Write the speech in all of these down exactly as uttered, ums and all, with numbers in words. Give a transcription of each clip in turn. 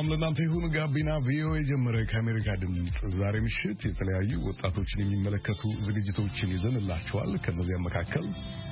ሰላም ለእናንተ ይሁን። ጋቢና ቪኦኤ ጀመረ። ከአሜሪካ ድምፅ ዛሬ ምሽት የተለያዩ ወጣቶችን የሚመለከቱ ዝግጅቶችን ይዘንላችኋል። ከነዚያ መካከል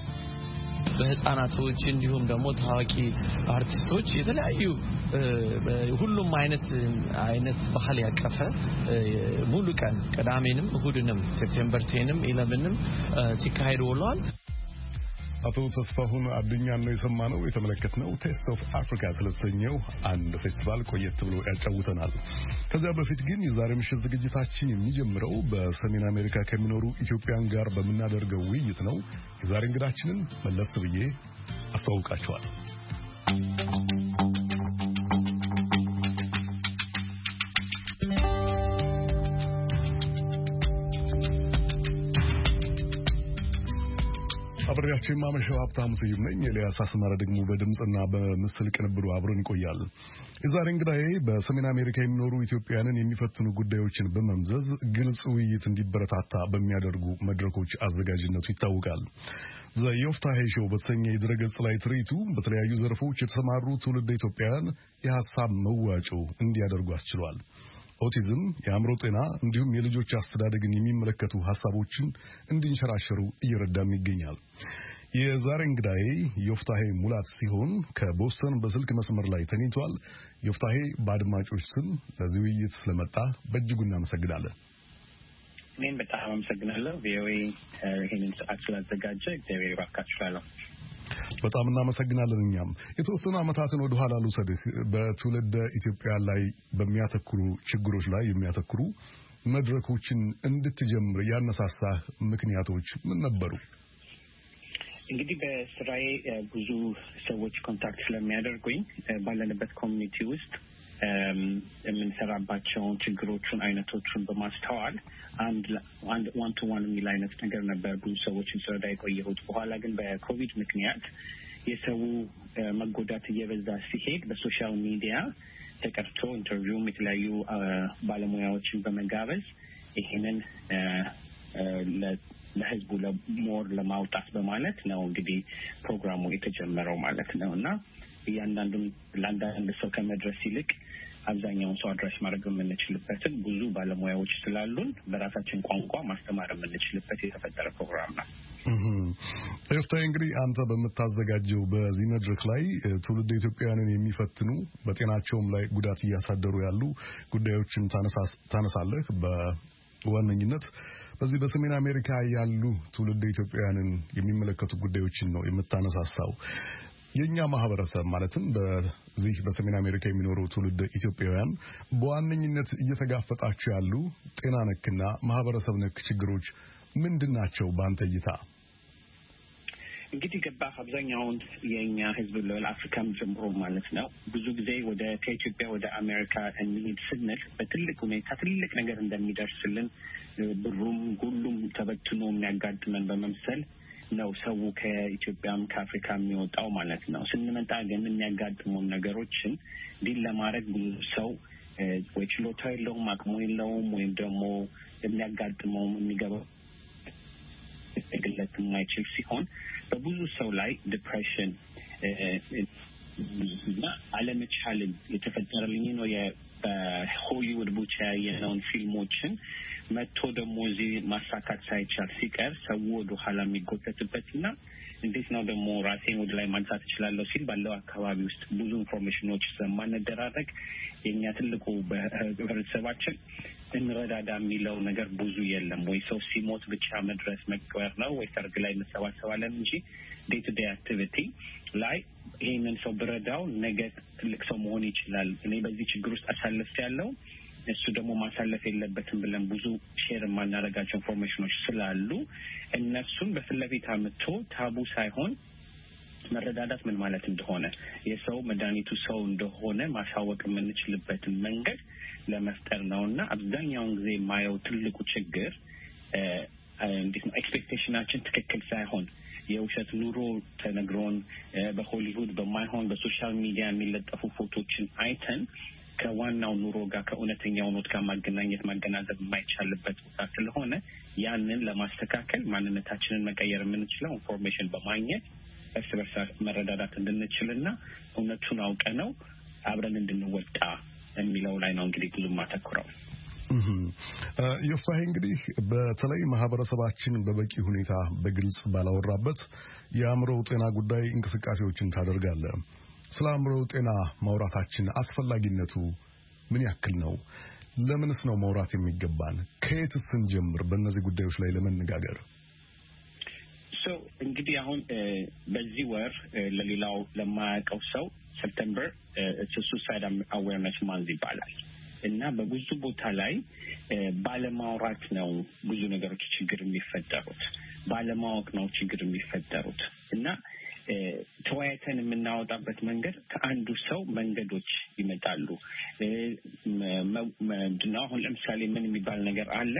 በህፃናቶች እንዲሁም ደግሞ ታዋቂ አርቲስቶች የተለያዩ ሁሉም አይነት አይነት ባህል ያቀፈ ሙሉ ቀን ቅዳሜንም እሁድንም ሴፕቴምበር ቴንም ኢለቨንም ሲካሄድ ውሏል። አቶ ተስፋሁን አድኛን ነው የሰማነው። የተመለከትነው ቴስት ኦፍ አፍሪካ ስለተሰኘው አንድ ፌስቲቫል ቆየት ብሎ ያጫውተናል። ከዚያ በፊት ግን የዛሬ ምሽት ዝግጅታችን የሚጀምረው በሰሜን አሜሪካ ከሚኖሩ ኢትዮጵያን ጋር በምናደርገው ውይይት ነው። የዛሬ እንግዳችንን መለስ ብዬ አስተዋውቃቸዋለሁ። አብሬያችሁ የማመሸው ሀብታሙ ስዩም ነኝ። ኤልያስ አስማረ ደግሞ በድምጽና በምስል ቅንብሩ አብሮን ይቆያል። የዛሬ እንግዳዬ በሰሜን አሜሪካ የሚኖሩ ኢትዮጵያውያንን የሚፈትኑ ጉዳዮችን በመምዘዝ ግልጽ ውይይት እንዲበረታታ በሚያደርጉ መድረኮች አዘጋጅነቱ ይታወቃል። ዘዮፍታሄ ሾው በተሰኘ የድረገጽ ላይ ትርኢቱ በተለያዩ ዘርፎች የተሰማሩ ትውልድ ኢትዮጵያውያን የሀሳብ መዋጮ እንዲያደርጉ አስችሏል። ኦቲዝም፣ የአእምሮ ጤና እንዲሁም የልጆች አስተዳደግን የሚመለከቱ ሐሳቦችን እንዲንሸራሸሩ እየረዳም ይገኛል። የዛሬ እንግዳዬ ዮፍታሄ ሙላት ሲሆን ከቦስተን በስልክ መስመር ላይ ተገኝቷል። ዮፍታሄ በአድማጮች ስም ለዚህ ውይይት ስለመጣ በእጅጉ እናመሰግናለን። እኔም በጣም አመሰግናለሁ። ቪኦኤ ይህንን ሰዓት ስላዘጋጀ እግዚአብሔር ይባርካችሁ። በጣም እናመሰግናለን። እኛም የተወሰኑ ዓመታትን ወደ ኋላ ልውሰድህ። በትውልደ ኢትዮጵያ ላይ በሚያተኩሩ ችግሮች ላይ የሚያተኩሩ መድረኮችን እንድትጀምር ያነሳሳህ ምክንያቶች ምን ነበሩ? እንግዲህ በስራዬ ብዙ ሰዎች ኮንታክት ስለሚያደርጉኝ ባለንበት ኮሚኒቲ ውስጥ የምንሰራባቸውን ችግሮቹን አይነቶቹን በማስተዋል አንድ አንድ ዋን ቱ ዋን የሚል አይነት ነገር ነበር ብዙ ሰዎችን ስረዳ የቆየሁት። በኋላ ግን በኮቪድ ምክንያት የሰው መጎዳት እየበዛ ሲሄድ በሶሻል ሚዲያ ተቀርቶ ኢንተርቪውም የተለያዩ ባለሙያዎችን በመጋበዝ ይሄንን ለህዝቡ ለሞር ለማውጣት በማለት ነው እንግዲህ ፕሮግራሙ የተጀመረው ማለት ነው። እና እያንዳንዱን ለአንዳንድ ሰው ከመድረስ ይልቅ አብዛኛውን ሰው አድራሽ ማድረግ የምንችልበትን ብዙ ባለሙያዎች ስላሉን በራሳችን ቋንቋ ማስተማር የምንችልበት የተፈጠረ ፕሮግራም ነው። ዮፍታሄ እንግዲህ አንተ በምታዘጋጀው በዚህ መድረክ ላይ ትውልድ ኢትዮጵያውያንን የሚፈትኑ በጤናቸውም ላይ ጉዳት እያሳደሩ ያሉ ጉዳዮችን ታነሳለህ። በዋነኝነት በዚህ በሰሜን አሜሪካ ያሉ ትውልድ ኢትዮጵያውያንን የሚመለከቱ ጉዳዮችን ነው የምታነሳሳው። የኛ ማህበረሰብ ማለትም በዚህ በሰሜን አሜሪካ የሚኖሩ ትውልድ ኢትዮጵያውያን በዋነኝነት እየተጋፈጣቸው ያሉ ጤና ነክና ማህበረሰብ ነክ ችግሮች ምንድናቸው በአንተ እይታ? እንግዲህ ገባህ አብዛኛውን የኛ ህዝብ ለአፍሪካም ጀምሮ ማለት ነው ብዙ ጊዜ ወደ ከኢትዮጵያ ወደ አሜሪካ እንሂድ ስንል በትልቅ ሁኔታ ትልቅ ነገር እንደሚደርስልን ብሩም ሁሉም ተበትኖ የሚያጋጥመን በመምሰል ነው ሰው ከኢትዮጵያም ከአፍሪካ የሚወጣው ማለት ነው። ስንመጣ ግን የሚያጋጥሙን ነገሮችን ዲል ለማድረግ ብዙ ሰው ወይ ችሎታ የለውም አቅሙ የለውም ወይም ደግሞ የሚያጋጥመው የሚገባው ግለት የማይችል ሲሆን በብዙ ሰው ላይ ዲፕሬሽን እና አለመቻልን የተፈጠረልኝ ነው። በሆሊውድ ብቻ ያየነውን ፊልሞችን መጥቶ ደግሞ እዚህ ማሳካት ሳይቻል ሲቀር ሰው ወደ ኋላ የሚጎተትበትና እንዴት ነው ደግሞ ራሴን ወደ ላይ ማንሳት እችላለሁ ሲል ባለው አካባቢ ውስጥ ብዙ ኢንፎርሜሽኖች ስለማንደራረግ የኛ ትልቁ በህብረተሰባችን እንረዳዳ የሚለው ነገር ብዙ የለም። ወይ ሰው ሲሞት ብቻ መድረስ መቅበር ነው ወይ ሰርግ ላይ መሰባሰባለን እንጂ ዴይ ቱ ዴይ አክቲቪቲ ላይ ይሄንን ሰው ብረዳው ነገ ትልቅ ሰው መሆን ይችላል። እኔ በዚህ ችግር ውስጥ አሳልፍ ያለው እሱ ደግሞ ማሳለፍ የለበትም ብለን ብዙ ሼር የማናደርጋቸው ኢንፎርሜሽኖች ስላሉ እነሱን በፍለፊት አምጥቶ ታቡ ሳይሆን መረዳዳት ምን ማለት እንደሆነ የሰው መድኃኒቱ ሰው እንደሆነ ማሳወቅ የምንችልበትን መንገድ ለመፍጠር ነውና አብዛኛውን ጊዜ የማየው ትልቁ ችግር እንዴት ነው ኤክስፔክቴሽናችን ትክክል ሳይሆን የውሸት ኑሮ ተነግሮን በሆሊውድ በማይሆን በሶሻል ሚዲያ የሚለጠፉ ፎቶችን አይተን ከዋናው ኑሮ ጋር ከእውነተኛው ኑሮ ጋር ማገናኘት ማገናዘብ የማይቻልበት ቦታ ስለሆነ ያንን ለማስተካከል ማንነታችንን መቀየር የምንችለው ኢንፎርሜሽን በማግኘት እርስ በርስ መረዳዳት እንድንችልና እውነቱን አውቀነው አብረን እንድንወጣ የሚለው ላይ ነው እንግዲህ ብዙ ማተኩረው። ዮፍታሔ እንግዲህ በተለይ ማህበረሰባችን በበቂ ሁኔታ በግልጽ ባላወራበት የአእምሮ ጤና ጉዳይ እንቅስቃሴዎችን ታደርጋለህ። ስለ አእምሮ ጤና ማውራታችን አስፈላጊነቱ ምን ያክል ነው? ለምንስ ነው ማውራት የሚገባን? ከየትስ እንጀምር በእነዚህ ጉዳዮች ላይ ለመነጋገር? ሶ እንግዲህ አሁን በዚህ ወር ለሌላው ለማያውቀው ሰው ሴፕቴምበር ሱሳይድ አዌርነስ ማንዝ ይባላል እና በብዙ ቦታ ላይ ባለማውራት ነው ብዙ ነገሮች ችግር የሚፈጠሩት፣ ባለማወቅ ነው ችግር የሚፈጠሩት እና ተወያይተን የምናወጣበት መንገድ ከአንዱ ሰው መንገዶች ይመጣሉ። ምንድነው አሁን ለምሳሌ ምን የሚባል ነገር አለ?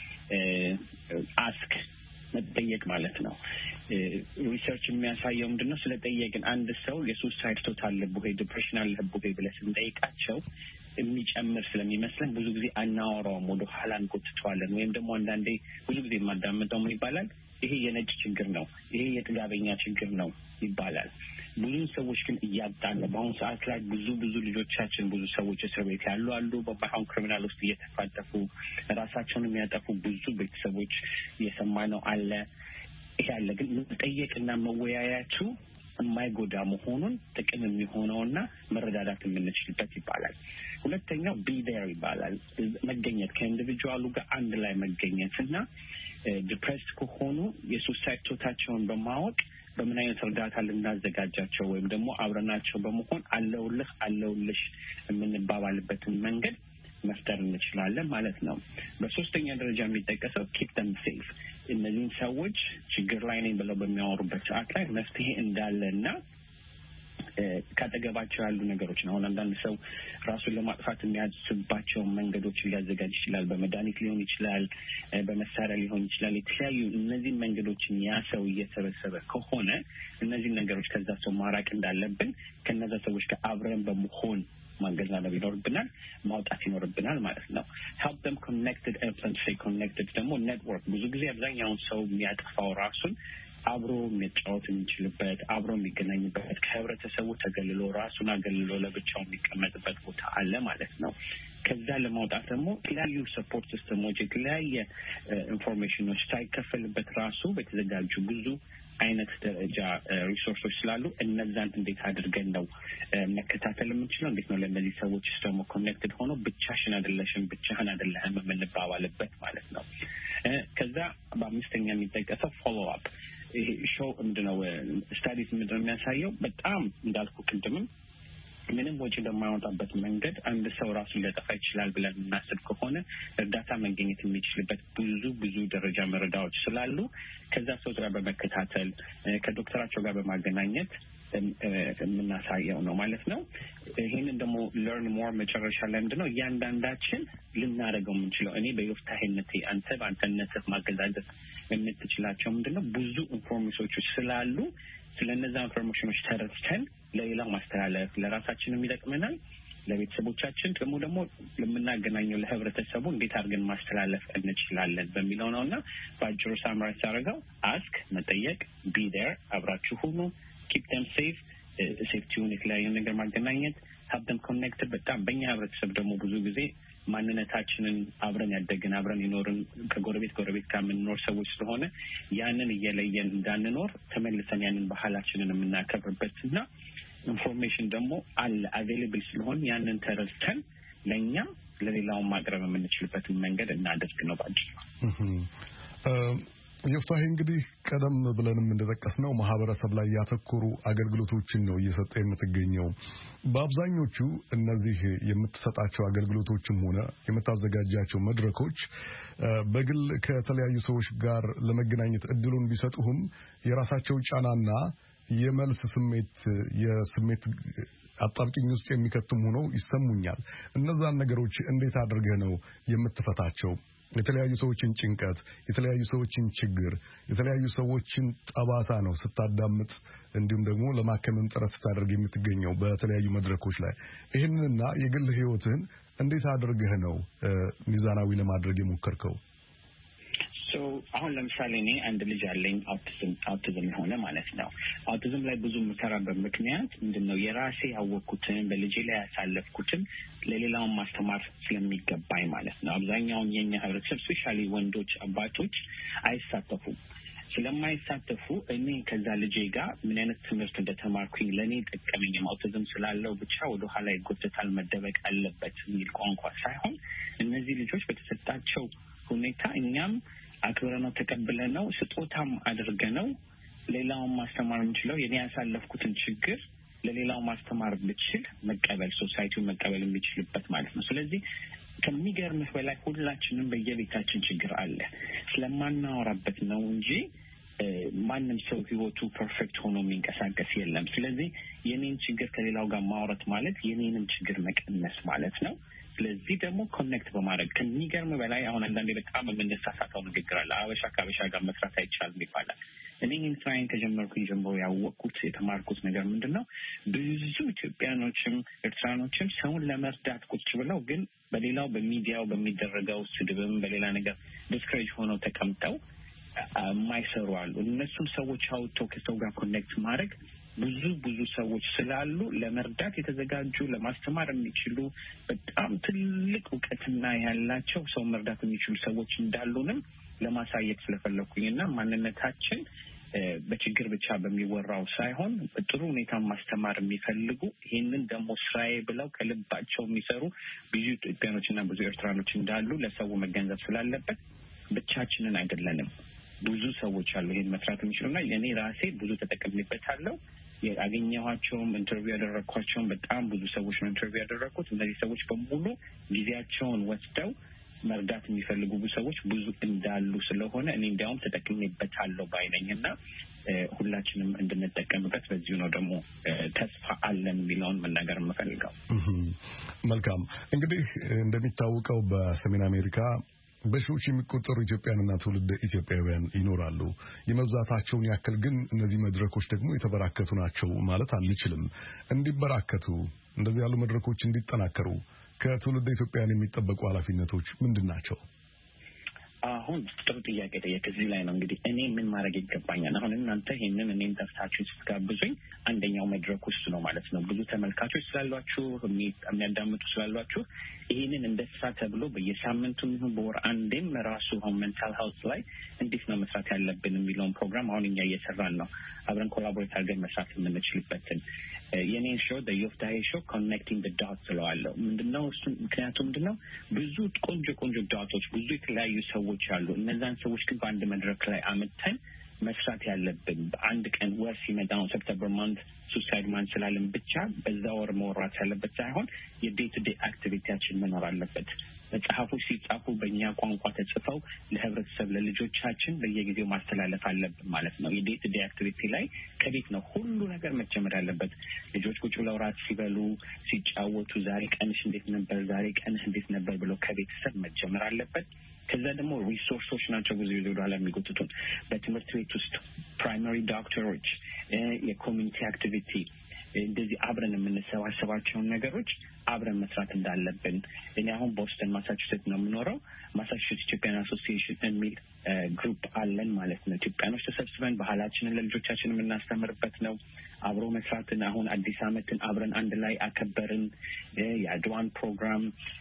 አስክ መጠየቅ ማለት ነው። ሪሰርች የሚያሳየው ምንድነው ስለጠየቅን አንድ ሰው የሱሳይድ ቶት አለብህ ወይ ዲፕሬሽን አለብህ ወይ ብለን ስንጠይቃቸው የሚጨምር ስለሚመስለን ብዙ ጊዜ አናወራውም፣ ወደ ኋላ እንጎትተዋለን። ወይም ደግሞ አንዳንዴ ብዙ ጊዜ የማዳምጠው ምን ይባላል? ይሄ የነጭ ችግር ነው፣ ይሄ የጥጋበኛ ችግር ነው ይባላል። ብዙ ሰዎች ግን እያጣን ነው። በአሁኑ ሰዓት ላይ ብዙ ብዙ ልጆቻችን ብዙ ሰዎች እስር ቤት ያሉ አሉ። በባህን ክሪሚናል ውስጥ እየተፋጠፉ ራሳቸውን የሚያጠፉ ብዙ ቤተሰቦች እየሰማነው አለ። ይሄ አለ። ግን መጠየቅና መወያያችሁ የማይጎዳ መሆኑን ጥቅም የሚሆነውና መረዳዳት የምንችልበት ይባላል። ሁለተኛው ቢ ዴር ይባላል። መገኘት ከኢንዲቪጁዋሉ ጋር አንድ ላይ መገኘት እና ዲፕሬስድ ከሆኑ የሱሳይድ ቶታቸውን በማወቅ በምን አይነት እርዳታ ልናዘጋጃቸው ወይም ደግሞ አብረናቸው በመሆን አለውልህ አለውልሽ የምንባባልበትን መንገድ መፍጠር እንችላለን ማለት ነው። በሶስተኛ ደረጃ የሚጠቀሰው ኪፕ ደም ሴፍ። እነዚህን ሰዎች ችግር ላይ ነኝ ብለው በሚያወሩበት ሰዓት ላይ መፍትሄ እንዳለና ካጠገባቸው ያሉ ነገሮች ነው። አሁን አንዳንድ ሰው ራሱን ለማጥፋት የሚያስባቸውን መንገዶች ሊያዘጋጅ ይችላል። በመድኃኒት ሊሆን ይችላል፣ በመሳሪያ ሊሆን ይችላል። የተለያዩ እነዚህ መንገዶችን ያ ሰው እየሰበሰበ ከሆነ እነዚህን ነገሮች ከዛ ሰው ማራቅ እንዳለብን ከነዛ ሰዎች ጋር አብረን በመሆን ማገናዘብ ይኖርብናል፣ ማውጣት ይኖርብናል ማለት ነው። help them connected and stay connected ደግሞ ኔትወርክ ብዙ ጊዜ አብዛኛውን ሰው የሚያጠፋው ራሱን አብሮ መጫወት የሚችልበት አብሮ የሚገናኝበት ከህብረተሰቡ ተገልሎ ራሱን አገልሎ ለብቻው የሚቀመጥበት ቦታ አለ ማለት ነው። ከዛ ለማውጣት ደግሞ የተለያዩ ሰፖርት ሲስተሞች የተለያየ ኢንፎርሜሽኖች ሳይከፈልበት ራሱ በተዘጋጁ ብዙ አይነት ደረጃ ሪሶርሶች ስላሉ እነዛን እንዴት አድርገን ነው መከታተል የምንችለው? እንዴት ነው ለእነዚህ ሰዎች ደግሞ ኮኔክትድ ሆኖ ብቻሽን አይደለሽም ብቻህን አይደለህም የምንባባልበት ማለት ነው። ከዛ በአምስተኛ የሚጠቀሰው ፎሎ አፕ ይሄ ሾው ምንድነው ስታዲስ ምንድነው የሚያሳየው? በጣም እንዳልኩ ቅድምም ምንም ወጪ በማያወጣበት መንገድ አንድ ሰው ራሱን ሊያጠፋ ይችላል ብለን የምናስብ ከሆነ እርዳታ መገኘት የሚችልበት ብዙ ብዙ ደረጃ መረዳዎች ስላሉ ከዛ ሰው ጋር በመከታተል ከዶክተራቸው ጋር በማገናኘት የምናሳየው ነው ማለት ነው። ይህንን ደግሞ ለርን ሞር መጨረሻ ላይ ምንድነው እያንዳንዳችን ልናደርገው የምንችለው እኔ በዮፍታሔነቴ አንተ በአንተነትህ ማገዛዘት የምትችላቸው ምንድነው ብዙ ኢንፎርሜሽኖች ስላሉ ስለነዛ ኢንፎርሜሽኖች ተረድተን ለሌላው ማስተላለፍ ለራሳችንም ይጠቅመናል፣ ለቤተሰቦቻችን ደግሞ ደግሞ ለምናገናኘው ለህብረተሰቡ እንዴት አድርገን ማስተላለፍ እንችላለን በሚለው ነውና በአጭሩ ሳምራይዝ አደረገው አስክ መጠየቅ፣ ቢ ዴር አብራችሁ ሁኑ፣ ኪፕ ደም ሴፍ ሴፍቲውን የተለያዩ ነገር ማገናኘት፣ ሀብ ደም ኮኔክትድ። በጣም በእኛ ህብረተሰብ ደግሞ ብዙ ጊዜ ማንነታችንን አብረን ያደግን አብረን ይኖርን ከጎረቤት ጎረቤት ጋር የምንኖር ሰዎች ስለሆነ ያንን እየለየን እንዳንኖር ተመልሰን ያንን ባህላችንን የምናከብርበትና ኢንፎርሜሽን ደግሞ አለ አቬይላብል ስለሆነ ያንን ተረድተን ለእኛ ለሌላውን ማቅረብ የምንችልበትን መንገድ እናደርግ ነው ባጭሩ። ዮፍታሔ እንግዲህ ቀደም ብለንም እንደጠቀስነው ማህበረሰብ ላይ ያተኮሩ አገልግሎቶችን ነው እየሰጠ የምትገኘው። በአብዛኞቹ እነዚህ የምትሰጣቸው አገልግሎቶችም ሆነ የምታዘጋጃቸው መድረኮች በግል ከተለያዩ ሰዎች ጋር ለመገናኘት እድሉን ቢሰጡህም የራሳቸው ጫናና የመልስ ስሜት የስሜት አጣብቂኝ ውስጥ የሚከቱም ሆነው ይሰሙኛል። እነዛን ነገሮች እንዴት አድርገህ ነው የምትፈታቸው? የተለያዩ ሰዎችን ጭንቀት፣ የተለያዩ ሰዎችን ችግር፣ የተለያዩ ሰዎችን ጠባሳ ነው ስታዳምጥ እንዲሁም ደግሞ ለማከም ጥረት ስታደርግ የምትገኘው በተለያዩ መድረኮች ላይ። ይህንንና የግል ህይወትህን እንዴት አድርገህ ነው ሚዛናዊ ለማድረግ የሞከርከው? ሶ ሶ አሁን ለምሳሌ እኔ አንድ ልጅ አለኝ አውቲዝም አውቲዝም ሆነ ማለት ነው። አውቲዝም ላይ ብዙ የምሰራበት ምክንያት ምንድነው የራሴ ያወቅኩትን በልጄ ላይ ያሳለፍኩትን ለሌላውን ማስተማር ስለሚገባኝ ማለት ነው። አብዛኛውን የኛ ህብረተሰብ ስፔሻሊ ወንዶች አባቶች አይሳተፉም። ስለማይሳተፉ እኔ ከዛ ልጄ ጋር ምን አይነት ትምህርት እንደተማርኩኝ ለኔ ጠቀመኝ አውቲዝም ስላለው ብቻ ወደ ኋላ ይጎተታል መደበቅ አለበት የሚል ቋንቋ ሳይሆን እነዚህ ልጆች በተሰጣቸው ሁኔታ እኛም አክብረነው ተቀብለነው ስጦታም አድርገነው ሌላውን ማስተማር የምንችለው የኔ ያሳለፍኩትን ችግር ለሌላው ማስተማር ብችል መቀበል ሶሳይቲው መቀበል የሚችልበት ማለት ነው። ስለዚህ ከሚገርምህ በላይ ሁላችንም በየቤታችን ችግር አለ ስለማናወራበት ነው እንጂ ማንም ሰው ህይወቱ ፐርፌክት ሆኖ የሚንቀሳቀስ የለም። ስለዚህ የኔን ችግር ከሌላው ጋር ማውራት ማለት የኔንም ችግር መቀነስ ማለት ነው። ስለዚህ ደግሞ ኮኔክት በማድረግ ከሚገርም በላይ አሁን አንዳንዴ በጣም የምንሳሳተው ንግግር አለ። አበሻ ከአበሻ ጋር መስራት አይቻልም ይባላል። እኔ ይህን ስራዬን ከጀመርኩኝ ጀምሮ ያወቅኩት የተማርኩት ነገር ምንድን ነው? ብዙ ኢትዮጵያኖችም ኤርትራኖችም ሰውን ለመርዳት ቁጭ ብለው ግን በሌላው በሚዲያው በሚደረገው ስድብም በሌላ ነገር ዲስከሬጅ ሆነው ተቀምጠው የማይሰሩ አሉ። እነሱም ሰዎች አውጥተው ከሰው ጋር ኮኔክት ማድረግ ብዙ ብዙ ሰዎች ስላሉ ለመርዳት የተዘጋጁ ለማስተማር የሚችሉ በጣም ትልቅ እውቀትና ያላቸው ሰው መርዳት የሚችሉ ሰዎች እንዳሉንም ለማሳየት ስለፈለኩኝና ማንነታችን በችግር ብቻ በሚወራው ሳይሆን በጥሩ ሁኔታ ማስተማር የሚፈልጉ ይሄንን ደግሞ ስራዬ ብለው ከልባቸው የሚሰሩ ብዙ ኢትዮጵያኖችና ብዙ ኤርትራኖች እንዳሉ ለሰው መገንዘብ ስላለበት ብቻችንን አይደለንም። ብዙ ሰዎች አሉ ይሄን መስራት የሚችሉና እኔ ራሴ ብዙ ተጠቅሜበታለሁ። ያገኘኋቸውም ኢንተርቪው ያደረኳቸውም በጣም ብዙ ሰዎች ነው ኢንተርቪው ያደረኩት። እነዚህ ሰዎች በሙሉ ጊዜያቸውን ወስደው መርዳት የሚፈልጉ ብዙ ሰዎች ብዙ እንዳሉ ስለሆነ እኔ እንዲያውም ተጠቅሜበታለሁ ባይነኝና ሁላችንም እንድንጠቀምበት በዚሁ ነው ደግሞ ተስፋ አለን የሚለውን መናገር የምፈልገው። መልካም እንግዲህ እንደሚታወቀው በሰሜን አሜሪካ በሺዎች የሚቆጠሩ ኢትዮጵያንና ትውልደ ኢትዮጵያውያን ይኖራሉ። የመብዛታቸውን ያክል ግን እነዚህ መድረኮች ደግሞ የተበራከቱ ናቸው ማለት አንችልም። እንዲበራከቱ እንደዚህ ያሉ መድረኮች እንዲጠናከሩ ከትውልደ ኢትዮጵያውያን የሚጠበቁ ኃላፊነቶች ምንድን ናቸው? አሁን ጥሩ ጥያቄ ጠየቅ። እዚህ ላይ ነው እንግዲህ እኔ ምን ማድረግ ይገባኛል። አሁን እናንተ ይሄንን እኔን ጠርታችሁ ስትጋብዙኝ አንደኛው መድረክ ውስጥ ነው ማለት ነው። ብዙ ተመልካቾች ስላሏችሁ የሚያዳምጡ ስላሏችሁ ይሄንን እንደ ስራ ተብሎ በየሳምንቱም ይሁን በወር አንዴም ራሱ አሁን ሜንታል ሄልዝ ላይ እንዴት ነው መስራት ያለብን የሚለውን ፕሮግራም አሁን እኛ እየሰራን ነው። አብረን ኮላቦሬት አድርገን መስራት የምንችልበትን የኔን ሾው the youth day show connecting the dots ስለዋለሁ ምንድነው እሱ ምክንያቱም ምንድነው ብዙ ቆንጆ ቆንጆ ዳቶች ብዙ የተለያዩ ሰዎች አሉ። እነዛን ሰዎች ግን በአንድ መድረክ ላይ አመተን መስራት ያለብን በአንድ ቀን ወር ሲመጣው ሴፕቴምበር ማንት ሱሳይድ ማን ስላለን ብቻ በዛ ወር መወራት ያለበት ሳይሆን የዴይ ቱ ዴይ አክቲቪቲያችን መኖር አለበት። መጽሐፎች ሲጻፉ በእኛ ቋንቋ ተጽፈው ለህብረተሰብ ለልጆቻችን በየጊዜው ማስተላለፍ አለብን ማለት ነው። የዴይ ቱ ዴይ አክቲቪቲ ላይ ከቤት ነው ሁሉ ነገር መጀመር ያለበት። ልጆች ቁጭ ብለው ራት ሲበሉ ሲጫወቱ ዛሬ ቀንሽ እንዴት ነበር ዛሬ ቀንሽ እንዴት ነበር ብለው ከቤተሰብ መጀመር አለበት። ከዛ ደግሞ ሪሶርሶች ናቸው ብዙ ጊዜ ወደ ኋላ የሚጎትቱን በትምህርት ቤት ውስጥ ፕራይመሪ ዶክተሮች የኮሚኒቲ አክቲቪቲ እንደዚህ አብረን የምንሰባሰባቸውን ነገሮች አብረን መስራት እንዳለብን እኔ አሁን ቦስተን ማሳቹሴት ነው የምኖረው። ማሳቹሴት ኢትዮጵያን አሶሲዬሽን የሚል ግሩፕ አለን ማለት ነው። ኢትዮጵያኖች ተሰብስበን ባህላችንን ለልጆቻችን የምናስተምርበት ነው። አብሮ መስራትን አሁን አዲስ ዓመትን አብረን አንድ ላይ አከበርን። የአድዋን ፕሮግራም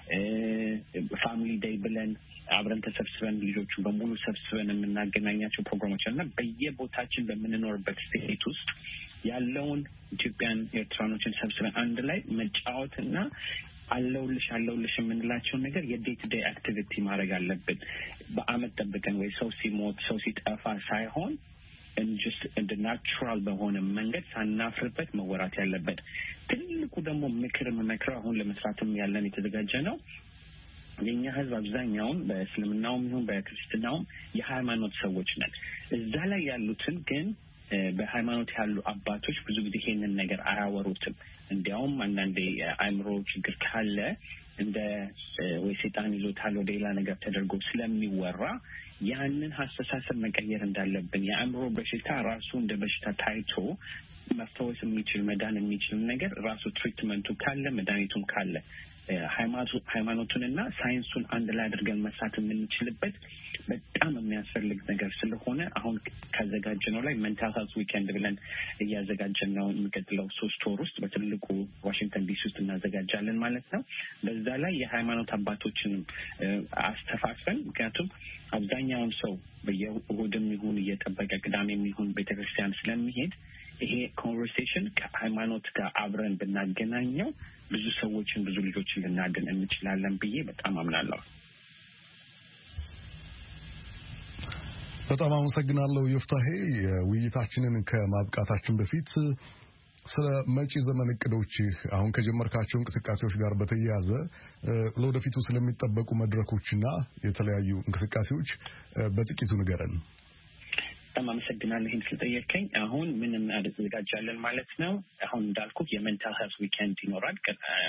ፋሚሊ ዴይ ብለን አብረን ተሰብስበን ልጆቹን በሙሉ ሰብስበን የምናገናኛቸው ፕሮግራሞች አሉና በየቦታችን በምንኖርበት ስቴት ውስጥ ያለውን ኢትዮጵያን ኤርትራኖችን ሰብስበን አንድ ላይ መጫወትና አለውልሽ አለውልሽ የምንላቸውን ነገር የዴይ ቱ ዴይ አክቲቪቲ ማድረግ አለብን። በአመት ጠብቀን ወይ ሰው ሲሞት ሰው ሲጠፋ ሳይሆን እንጅስ እንደ ናቹራል በሆነ መንገድ ሳናፍርበት መወራት ያለበት። ትልቁ ደግሞ ምክር መመክረው አሁን ለመስራትም ያለን የተዘጋጀ ነው። የኛ ህዝብ አብዛኛውን በእስልምናውም ይሁን በክርስትናውም የሃይማኖት ሰዎች ነን። እዛ ላይ ያሉትን ግን በሃይማኖት ያሉ አባቶች ብዙ ጊዜ ይሄንን ነገር አያወሩትም። እንዲያውም አንዳንዴ አእምሮ ችግር ካለ እንደ ወይ ሰይጣን ይዞታል ወደ ሌላ ነገር ተደርጎ ስለሚወራ ያንን አስተሳሰብ መቀየር እንዳለብን የአእምሮ በሽታ ራሱ እንደ በሽታ ታይቶ መፈወስ የሚችል መዳን የሚችል ነገር ራሱ ትሪትመንቱ ካለ መድኃኒቱም ካለ ሃይማኖቱንና ሳይንሱን አንድ ላይ አድርገን መስራት የምንችልበት በጣም በጣም የሚያስፈልግ ነገር ስለሆነ አሁን ካዘጋጀነው ላይ ሜንታል ሄልዝ ዊኬንድ ብለን እያዘጋጀነው የሚቀጥለው ሶስት ወር ውስጥ በትልቁ ዋሽንግተን ዲሲ ውስጥ እናዘጋጃለን ማለት ነው። በዛ ላይ የሃይማኖት አባቶችን አስተፋፍረን ምክንያቱም አብዛኛውን ሰው በየእሁድም ይሁን እየጠበቀ ቅዳሜም ይሁን ቤተክርስቲያን ስለሚሄድ ይሄ ኮንቨርሴሽን ከሃይማኖት ጋር አብረን ብናገናኘው ብዙ ሰዎችን ብዙ ልጆችን ልናድን እንችላለን ብዬ በጣም አምናለሁ። በጣም አመሰግናለሁ ዮፍታሄ። ውይይታችንን ከማብቃታችን በፊት ስለ መጪ ዘመን እቅዶችህ አሁን ከጀመርካቸው እንቅስቃሴዎች ጋር በተያያዘ ለወደፊቱ ስለሚጠበቁ መድረኮችና የተለያዩ እንቅስቃሴዎች በጥቂቱ ንገረን። በጣም አመሰግናለሁ ይህን ስለጠየቀኝ። አሁን ምን እናዘጋጃለን ማለት ነው? አሁን እንዳልኩት የሜንታል ሄልዝ ዊኬንድ ይኖራል።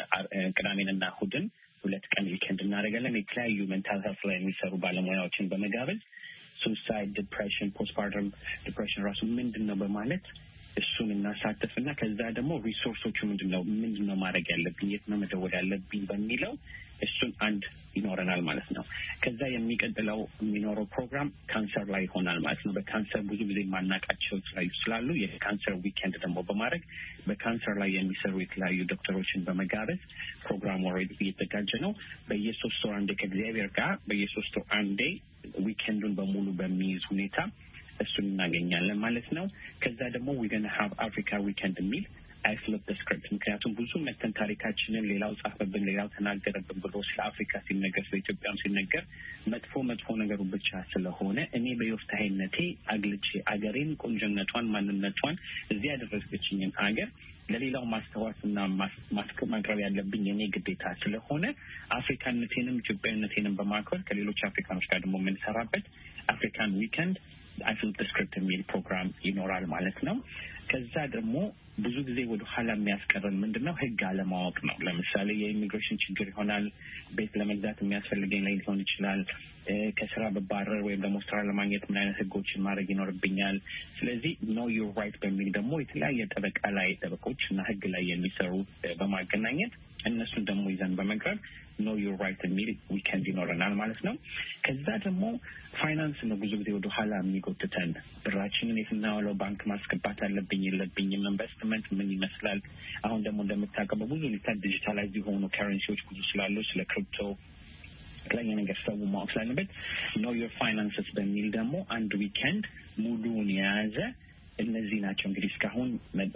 ቅዳሜንና እሁድን ሁለት ቀን ዊኬንድ እናደርጋለን። የተለያዩ ሜንታል ሄልዝ ላይ የሚሰሩ ባለሙያዎችን በመጋበዝ ሱሳይድ፣ ዲፕሬሽን፣ ፖስትፓርተም ዲፕሬሽን ራሱ ምንድን ነው በማለት እሱን እናሳተፍና ከዛ ደግሞ ሪሶርሶቹ ምንድነው ምንድነው ማድረግ ያለብኝ የት ነው መደወል ያለብኝ በሚለው እሱን አንድ ይኖረናል ማለት ነው። ከዛ የሚቀጥለው የሚኖረው ፕሮግራም ካንሰር ላይ ይሆናል ማለት ነው። በካንሰር ብዙ ጊዜ ማናቃቸው የተለያዩ ስላሉ የካንሰር ዊኬንድ ደግሞ በማድረግ በካንሰር ላይ የሚሰሩ የተለያዩ ዶክተሮችን በመጋበዝ ፕሮግራም ኦልሬዲ እየተዘጋጀ ነው። በየሶስት ወር አንዴ ከእግዚአብሔር ጋር በየሶስት ወር አንዴ ዊኬንዱን በሙሉ በሚይዝ ሁኔታ እሱን እናገኛለን ማለት ነው። ከዛ ደግሞ we going to have Africa weekend የሚል I flip the script ምክንያቱም ብዙ መተን ታሪካችንን ሌላው ጻፈብን ሌላው ተናገረብን ብሎ ስለ አፍሪካ ሲነገር ስለ ኢትዮጵያም ሲነገር መጥፎ መጥፎ ነገሩ ብቻ ስለሆነ እኔ በዮፍታሄነቴ አግልቼ አገሬን ቆንጆነቷን ማንነቷን እዚህ ያደረሰችኝን አገር ለሌላው ማስተዋወቅና ማስከማቅረብ ያለብኝ የኔ ግዴታ ስለሆነ አፍሪካነቴንም ኢትዮጵያነቴንም በማክበር ከሌሎች አፍሪካኖች ጋር ደግሞ የምንሰራበት አፍሪካን ዊኬንድ I flip the script የሚል ፕሮግራም ይኖራል ማለት ነው። ከዛ ደግሞ ብዙ ጊዜ ወደ ኋላ የሚያስቀረን ምንድነው ህግ አለማወቅ ነው። ለምሳሌ የኢሚግሬሽን ችግር ይሆናል፣ ቤት ለመግዛት የሚያስፈልገኝ ላይ ሊሆን ይችላል፣ ከስራ በባረር ወይም ደግሞ ስራ ለማግኘት ምን አይነት ህጎችን ማድረግ ይኖርብኛል። ስለዚህ know your right በሚል ደግሞ የተለያየ ጠበቃ ላይ ጠበቆች እና ህግ ላይ የሚሰሩ በማገናኘት እነሱን ደግሞ ይዘን በመቅረብ know your right የሚል ዊኬንድ ይኖረናል ማለት ነው። ከዛ ደግሞ ፋይናንስ ነው ብዙ ጊዜ ወደ ኋላ የሚጎትተን ብራችንን የትናወለው ባንክ ማስገባት አለብኝ የለብኝም፣ ኢንቨስትመንት ምን ይመስላል። አሁን ደግሞ እንደምታውቀው ብዙ ሊታድ ዲጂታላይዝ የሆኑ ከረንሲዎች ብዙ ስላሉ ስለ ክሪፕቶ የተለያየ ነገር ሰው ማወቅ ስላለበት know your finances በሚል ደግሞ አንድ ዊኬንድ ሙሉውን የያዘ እነዚህ ናቸው እንግዲህ እስካሁን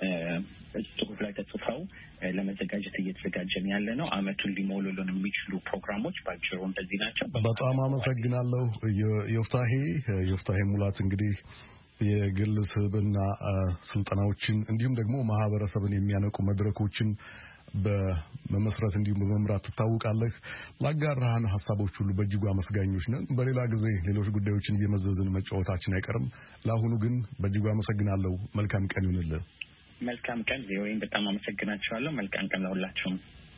ጽሁፍ ላይ ተጽፈው ለመዘጋጀት እየተዘጋጀን ያለ ነው። አመቱን ሊሞሉልን የሚችሉ ፕሮግራሞች ባጭሩ እንደዚህ ናቸው። በጣም አመሰግናለሁ ዮፍታሄ ዮፍታሄ ሙላት። እንግዲህ የግል ስብዕና ስልጠናዎችን እንዲሁም ደግሞ ማህበረሰብን የሚያነቁ መድረኮችን በመመስረት እንዲሁም በመምራት ትታወቃለህ። ላጋራህን ሀሳቦች ሁሉ በእጅጉ አመስጋኞች ነን። በሌላ ጊዜ ሌሎች ጉዳዮችን እየመዘዝን መጫወታችን አይቀርም። ለአሁኑ ግን በእጅጉ አመሰግናለሁ። መልካም ቀን ይሁንልህ። መልካም ቀን ዜሮዬን በጣም አመሰግናችኋለሁ። መልካም ቀን ለሁላችሁም።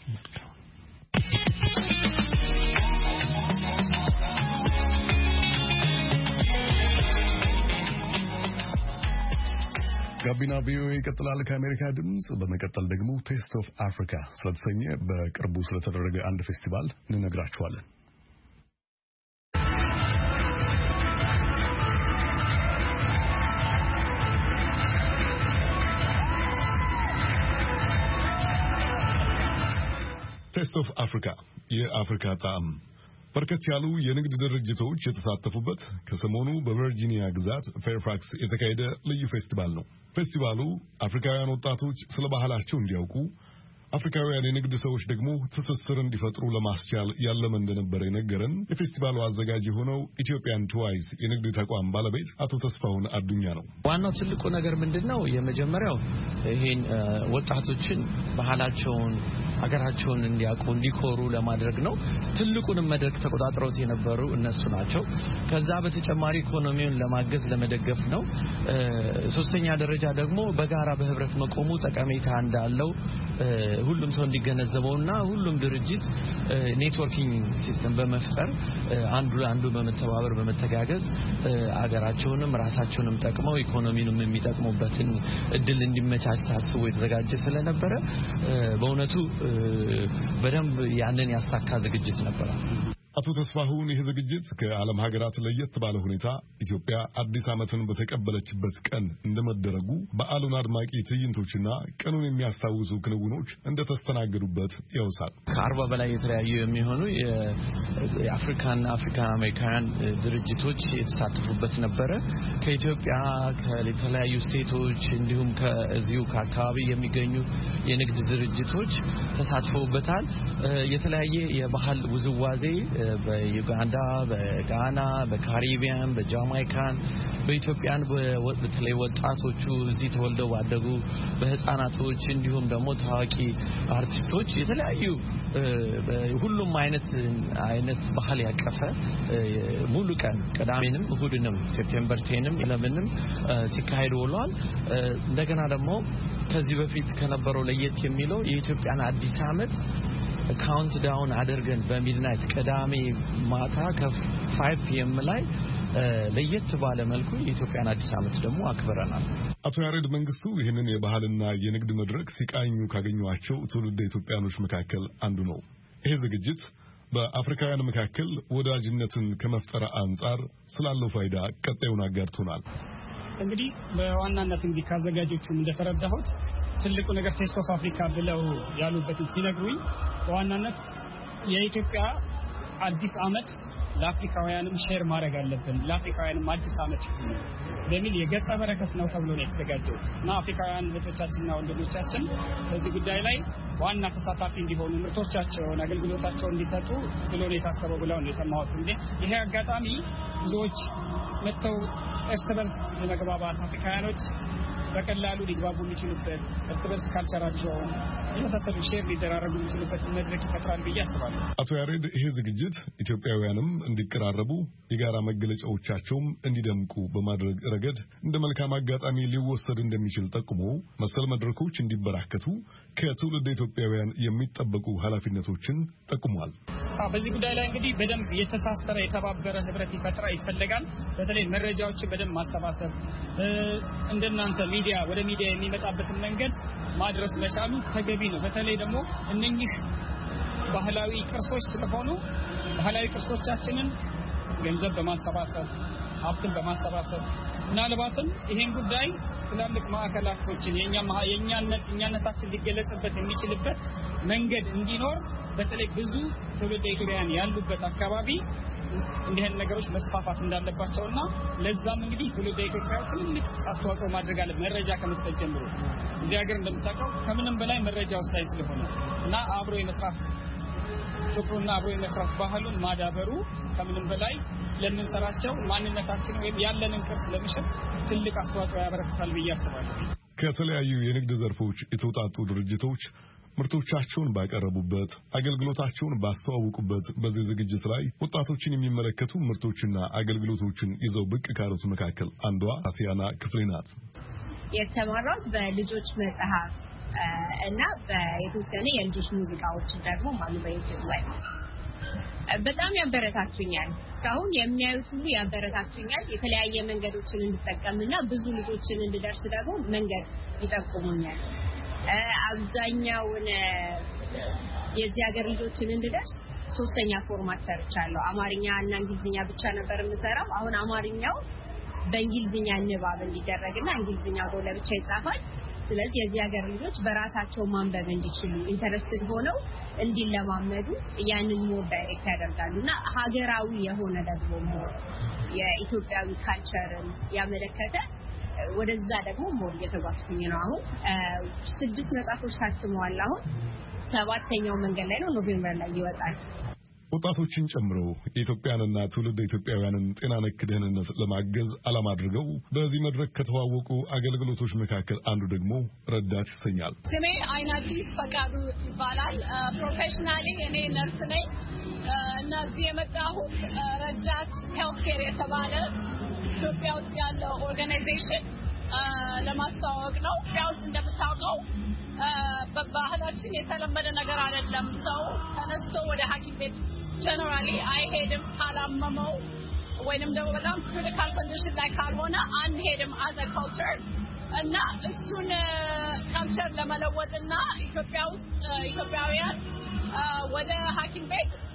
ጋቢና ቪኦኤ ይቀጥላል ከአሜሪካ ድምጽ። በመቀጠል ደግሞ ቴስት ኦፍ አፍሪካ ስለተሰኘ በቅርቡ ስለተደረገ አንድ ፌስቲቫል እንነግራችኋለን። ቴስት ኦፍ አፍሪካ የአፍሪካ ጣዕም በርከት ያሉ የንግድ ድርጅቶች የተሳተፉበት ከሰሞኑ በቨርጂኒያ ግዛት ፌርፋክስ የተካሄደ ልዩ ፌስቲቫል ነው። ፌስቲቫሉ አፍሪካውያን ወጣቶች ስለ ባህላቸው እንዲያውቁ፣ አፍሪካውያን የንግድ ሰዎች ደግሞ ትስስር እንዲፈጥሩ ለማስቻል ያለመ እንደነበረ የነገረን የፌስቲቫሉ አዘጋጅ የሆነው ኢትዮጵያን ትዋይስ የንግድ ተቋም ባለቤት አቶ ተስፋውን አዱኛ ነው። ዋናው ትልቁ ነገር ምንድነው? የመጀመሪያው ይሄን ወጣቶችን ባህላቸውን ሀገራቸውን እንዲያውቁ እንዲኮሩ ለማድረግ ነው። ትልቁንም መድረክ ተቆጣጥረውት የነበሩ እነሱ ናቸው። ከዛ በተጨማሪ ኢኮኖሚውን ለማገዝ ለመደገፍ ነው። ሶስተኛ ደረጃ ደግሞ በጋራ በህብረት መቆሙ ጠቀሜታ እንዳለው ሁሉም ሰው እንዲገነዘበውና ሁሉም ድርጅት ኔትወርኪንግ ሲስተም በመፍጠር አንዱ አንዱ በመተባበር በመተጋገዝ አገራቸውንም ራሳቸውንም ጠቅመው ኢኮኖሚንም የሚጠቅሙበትን እድል እንዲመቻች ታስቦ የተዘጋጀ ስለነበረ በእውነቱ በደንብ ያንን ያሳካ ዝግጅት ነበር። አቶ ተስፋሁን ይህ ዝግጅት ከዓለም ሀገራት ለየት ባለ ሁኔታ ኢትዮጵያ አዲስ ዓመትን በተቀበለችበት ቀን እንደመደረጉ በዓሉን አድማቂ ትዕይንቶችና ቀኑን የሚያስታውሱ ክንውኖች እንደተስተናገዱበት ያውሳል። ከአርባ በላይ የተለያዩ የሚሆኑ የአፍሪካና አፍሪካን አሜሪካን ድርጅቶች የተሳተፉበት ነበረ። ከኢትዮጵያ ከተለያዩ ስቴቶች እንዲሁም ከዚሁ ከአካባቢ የሚገኙ የንግድ ድርጅቶች ተሳትፈውበታል። የተለያየ የባህል ውዝዋዜ በዩጋንዳ፣ በጋና፣ በካሪቢያን፣ በጃማይካን፣ በኢትዮጵያን በተለይ ወጣቶቹ እዚህ ተወልደው ባደጉ በህፃናቶች እንዲሁም ደግሞ ታዋቂ አርቲስቶች የተለያዩ ሁሉም አይነት አይነት ባህል ያቀፈ ሙሉ ቀን ቅዳሜንም እሁድንም ሴፕቴምበር ቴንም ኢለቨንም ሲካሄድ ውሏል። እንደገና ደግሞ ከዚህ በፊት ከነበረው ለየት የሚለው የኢትዮጵያን አዲስ ዓመት ካውንት ዳውን አድርገን በሚድናይት ቅዳሜ ማታ ከ5 ፒኤም ላይ ለየት ባለ መልኩ የኢትዮጵያን አዲስ ዓመት ደግሞ አክብረናል። አቶ ያሬድ መንግስቱ ይህንን የባህልና የንግድ መድረክ ሲቃኙ ካገኟቸው ትውልደ ኢትዮጵያኖች መካከል አንዱ ነው። ይሄ ዝግጅት በአፍሪካውያን መካከል ወዳጅነትን ከመፍጠር አንጻር ስላለው ፋይዳ ቀጣዩን አጋርቶናል። እንግዲህ በዋናነት እንግዲህ ካዘጋጆቹም እንደተረዳሁት ትልቁ ነገር ቴስት ኦፍ አፍሪካ ብለው ያሉበትን ሲነግሩኝ በዋናነት የኢትዮጵያ አዲስ ዓመት ለአፍሪካውያንም ሼር ማድረግ አለብን፣ ለአፍሪካውያንም አዲስ ዓመት ነው በሚል የገጸ በረከት ነው ተብሎ ነው የተዘጋጀው እና አፍሪካውያን እህቶቻችንና ወንድሞቻችን በዚህ ጉዳይ ላይ ዋና ተሳታፊ እንዲሆኑ ምርቶቻቸውን አገልግሎታቸውን እንዲሰጡ ብሎ ነው የታሰበው ብለው ነው የሰማሁት። እንዴ ይሄ አጋጣሚ ብዙዎች መተው እርስ በርስ ለመግባባት አፍሪካውያኖች በቀላሉ ሊግባቡ የሚችሉበት እርስ በርስ ካልቸራቸው የመሳሰሉ ሼር ሊደራረጉ የሚችሉበት መድረክ ይፈጥራል ብዬ አስባለሁ። አቶ ያሬድ ይሄ ዝግጅት ኢትዮጵያውያንም እንዲቀራረቡ የጋራ መገለጫዎቻቸውም እንዲደምቁ በማድረግ ረገድ እንደ መልካም አጋጣሚ ሊወሰድ እንደሚችል ጠቁሞ መሰል መድረኮች እንዲበራከቱ ከትውልድ ኢትዮጵያውያን የሚጠበቁ ኃላፊነቶችን ጠቁሟል። በዚህ ጉዳይ ላይ እንግዲህ በደንብ የተሳሰረ የተባበረ ህብረት ይፈጥራ ይፈልጋል። በተለይ መረጃዎችን በደንብ ማሰባሰብ እንደናንተ ሚዲያ ወደ ሚዲያ የሚመጣበትን መንገድ ማድረስ መቻሉ ተገቢ ነው። በተለይ ደግሞ እነኚህ ባህላዊ ቅርሶች ስለሆኑ ባህላዊ ቅርሶቻችንን ገንዘብ በማሰባሰብ ሀብትን በማሰባሰብ ምናልባትም ይሄን ጉዳይ ትላልቅ ማዕከላቶችን የኛ የኛነት እኛነታችን ሊገለጽበት የሚችልበት መንገድ እንዲኖር በተለይ ብዙ ትውልደ ኢትዮጵያውያን ያሉበት አካባቢ እንዲህን ነገሮች መስፋፋት እንዳለባቸውና ለዛም እንግዲህ ትውልደ ኢትዮጵያውያን ትልቅ አስተዋጽኦ ማድረግ አለ። መረጃ ከመስጠት ጀምሮ እዚህ ሀገር እንደምታውቀው ከምንም በላይ መረጃ ወሳኝ ስለሆነ እና አብሮ የመስራት ፍቅሩና አብሮ የመስራት ባህሉን ማዳበሩ ከምንም በላይ ለምንሰራቸው ማንነታችን ወይም ያለንን ቅርስ ለመሸጥ ትልቅ አስተዋጽኦ ያበረክታል ብዬ አስባለሁ። ከተለያዩ የንግድ ዘርፎች የተውጣጡ ድርጅቶች ምርቶቻቸውን ባቀረቡበት አገልግሎታቸውን ባስተዋወቁበት በዚህ ዝግጅት ላይ ወጣቶችን የሚመለከቱ ምርቶችና አገልግሎቶችን ይዘው ብቅ ካሉት መካከል አንዷ አሲያና ክፍሌ ናት። የተማራው በልጆች መጽሐፍ እና በየተወሰነ የልጆች ሙዚቃዎች ደግሞ ማሉ በዩቲዩብ ላይ በጣም ያበረታቱኛል። እስካሁን የሚያዩት ሁሉ ያበረታቱኛል። የተለያየ መንገዶችን እንድጠቀምና ብዙ ልጆችን እንድደርስ ደግሞ መንገድ ይጠቁሙኛል። አብዛኛውን የዚህ ሀገር ልጆችን እንድደርስ ሶስተኛ ፎርማት ሰርቻለሁ። አማርኛ እና እንግሊዝኛ ብቻ ነበር የምሰራው። አሁን አማርኛው በእንግሊዝኛ ንባብ እንዲደረግና እንግሊዝኛው ደግሞ ለብቻ ይጻፋል። ስለዚህ የዚህ ሀገር ልጆች በራሳቸው ማንበብ እንዲችሉ ኢንተረስትድ ሆነው እንዲለማመዱ ያንን ሞር ዳይሬክት ያደርጋሉና ሀገራዊ የሆነ ደግሞ ሞር የኢትዮጵያዊ ካልቸርን ያመለከተ ወደዛ ደግሞ ሞር እየተጓዝኩኝ ነው። አሁን ስድስት መጽሐፎች ታትመዋል። አሁን ሰባተኛው መንገድ ላይ ነው፣ ኖቬምበር ላይ ይወጣል። ወጣቶችን ጨምሮ የኢትዮጵያንና ትውልደ ኢትዮጵያውያንን ጤና ነክ ደህንነት ለማገዝ ዓላማ አድርገው በዚህ መድረክ ከተዋወቁ አገልግሎቶች መካከል አንዱ ደግሞ ረዳት ይሰኛል። ስሜ አይናዲስ ፈቃዱ ይባላል። ፕሮፌሽናሊ እኔ ነርስ ነኝ እና እዚህ የመጣሁት ረዳት ሄልት ኬር የተባለ ኢትዮጵያ ውስጥ ያለው ኦርጋናይዜሽን ለማስተዋወቅ ነው። ኢትዮጵያ ውስጥ እንደምታውቀው በባህላችን የተለመደ ነገር አይደለም። ሰው ተነስቶ ወደ ሐኪም ቤት ጀነራሊ አይሄድም ካላመመው ወይንም ደግሞ በጣም ክሪቲካል ኮንዲሽን ላይ ካልሆነ አንሄድም አዘ ካልቸር እና እሱን ካልቸር ለመለወጥና ኢትዮጵያ ውስጥ ኢትዮጵያውያን ወደ ሐኪም ቤት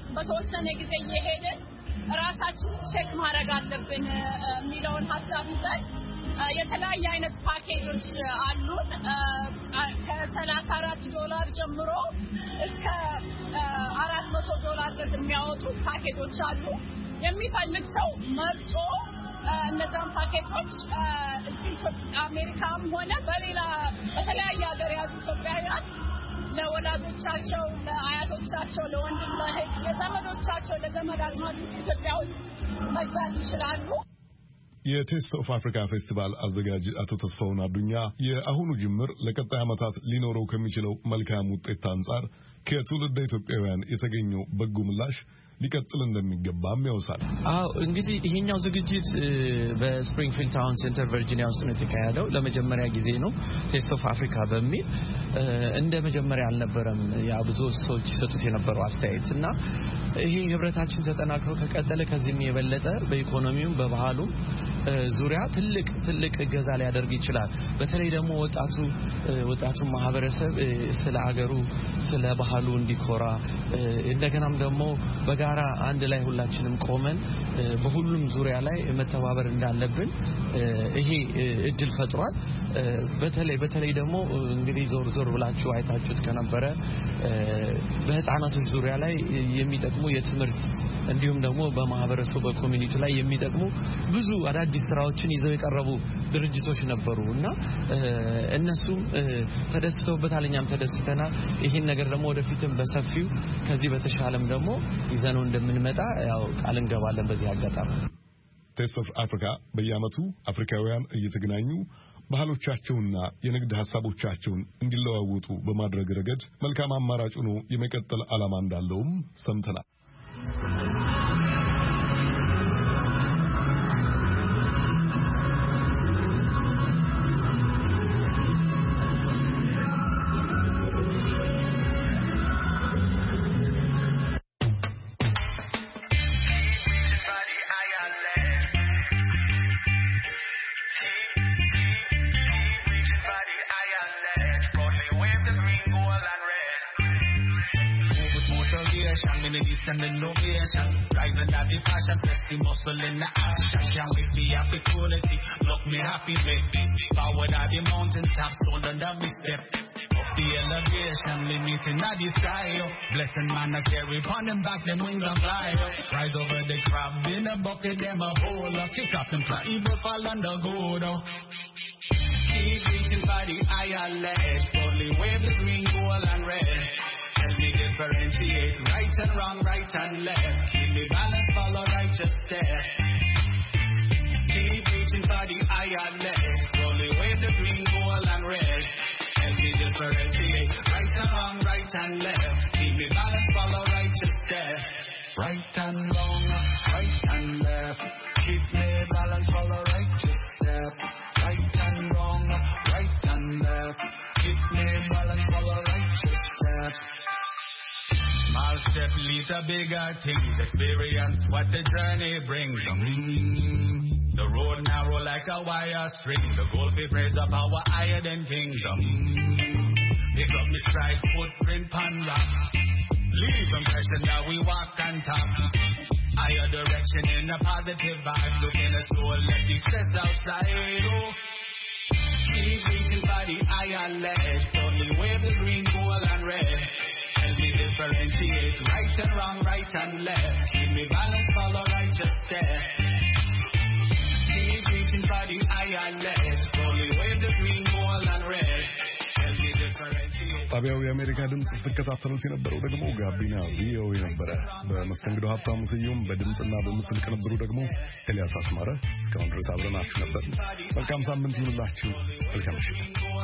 በተወሰነ ጊዜ እየሄድን ራሳችን ቼክ ማድረግ አለብን የሚለውን ሀሳብ ይዘን የተለያየ አይነት ፓኬጆች አሉን ከሰላሳ አራት ዶላር ጀምሮ እስከ አራት መቶ ዶላር ድረስ የሚያወጡ ፓኬጆች አሉ የሚፈልግ ሰው መርጦ እነዛን ፓኬጆች አሜሪካም ሆነ በሌላ በተለያየ ሀገር ያሉ ኢትዮጵያውያን ለወላጆቻቸው ለአያቶቻቸው ለወንድም ለእህት ለዘመዶቻቸው ለዘመድ አዝማድ ኢትዮጵያ ውስጥ መግዛት ይችላሉ። የቴስት ኦፍ አፍሪካ ፌስቲቫል አዘጋጅ አቶ ተስፋውን አዱኛ የአሁኑ ጅምር ለቀጣይ ዓመታት ሊኖረው ከሚችለው መልካም ውጤት አንጻር ከትውልደ ኢትዮጵያውያን የተገኘው በጎ ምላሽ ሊቀጥል እንደሚገባም ያውሳል። አዎ እንግዲህ ይሄኛው ዝግጅት በስፕሪንግፊልድ ታውን ሴንተር ቨርጂኒያ ውስጥ ነው የተካሄደው ለመጀመሪያ ጊዜ ነው ቴስት ኦፍ አፍሪካ በሚል እንደ መጀመሪያ አልነበረም ያ ብዙ ሰዎች ሰጡት የነበረው አስተያየትና ይሄ ህብረታችን ተጠናክሮ ከቀጠለ ከዚህም የበለጠ በኢኮኖሚውም በባህሉም ዙሪያ ትልቅ ትልቅ ገዛ ሊያደርግ ይችላል። በተለይ ደግሞ ወጣቱ ወጣቱ ማህበረሰብ ስለ ሀገሩ ስለ ባህሉ እንዲኮራ እንደገናም ደግሞ በጋራ አንድ ላይ ሁላችንም ቆመን በሁሉም ዙሪያ ላይ መተባበር እንዳለብን ይሄ እድል ፈጥሯል። በተለይ በተለይ ደግሞ እንግዲህ ዞር ዞር ብላችሁ አይታችሁት ከነበረ በህፃናቶች ዙሪያ ላይ የሚጠቅሙ የትምህርት እንዲሁም ደግሞ በማህበረሰቡ በኮሚኒቲ ላይ የሚጠቅሙ ብዙ አዳዲስ ስራዎችን ይዘው የቀረቡ ድርጅቶች ነበሩና እነሱም ተደስተውበታል እኛም ተደስተናል። ይሄን ነገር ደግሞ ወደፊትም በሰፊው ከዚህ በተሻለም ደግሞ ይዘነው እንደምንመጣ ያው ቃል እንገባለን። በዚህ አጋጣሚ ቴስት ኦፍ አፍሪካ በየዓመቱ አፍሪካውያን እየተገናኙ ባህሎቻቸውና የንግድ ሐሳቦቻቸውን እንዲለዋወጡ በማድረግ ረገድ መልካም አማራጭ ሆኖ የመቀጠል ዓላማ እንዳለውም ሰምተናል። And innovation, driving that the passion, flex the muscle in the action. Can't wait for happy quality, look me happy, baby. Forward at the mountain top, stone under me step. Up the elevation, limiting at the sky. Blessing man, I carry upon them back, them wings and fly. Rise over the crab in a bucket, them a hole. Kick off them fly, evil fall under gold. Keep reaching for the higher ledge, slowly wave the green, gold and red. Help me differentiate right and wrong, right and left. Keep me balance, follow righteous steps. Keep reaching for the higher ledge. Slowly wave the green, gold and red. Help me differentiate right and wrong, right and left. Keep me balance, follow righteous steps. Right and wrong, right and left. Keep me balance, follow righteous steps. Right and wrong, right and left. Keep me balance, follow righteous steps. Small step lead to bigger things. Experience what the journey brings. Mm-hmm. The road narrow like a wire string. The goal we praise the power higher than kings. Mm-hmm. Pick up me stride, footprint pan rock. Leave impression that we walk on top. Higher direction in a positive vibe. Look in the soul, let the stress outside. Oh. Keep reaching for the higher ledge. Totally wave the green, gold and red. Help me differentiate right and wrong, right and left. Keep me balance, follow righteous steps. Keep reaching for the higher ledge. Slowly wave the green, gold and red. Help me differentiate. ጣቢያው የአሜሪካ ድምጽ ስትከታተሉት የነበረው ደግሞ ጋቢና ቪኦኤ ነበረ። በመስተንግዶ ሀብታሙ ስዩም፣ በድምጽና በምስል ቅንብሩ ደግሞ ኤልያስ አስማረ። እስካሁን ድረስ አብረናችሁ ነበር። መልካም ሳምንት ይሁንላችሁ። መልካም ምሽት።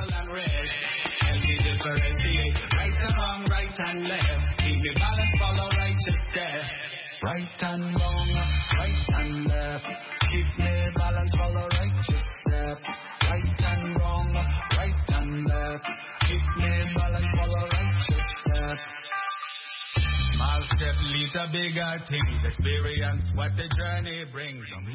Differentiate right and wrong, right and left. Keep me balance, follow righteous steps. Right and wrong, right and left. Keep me balance, follow righteous steps. Right and wrong, right and left. Keep me balance, follow righteous steps. Small step lead to bigger things. Experience what the journey brings.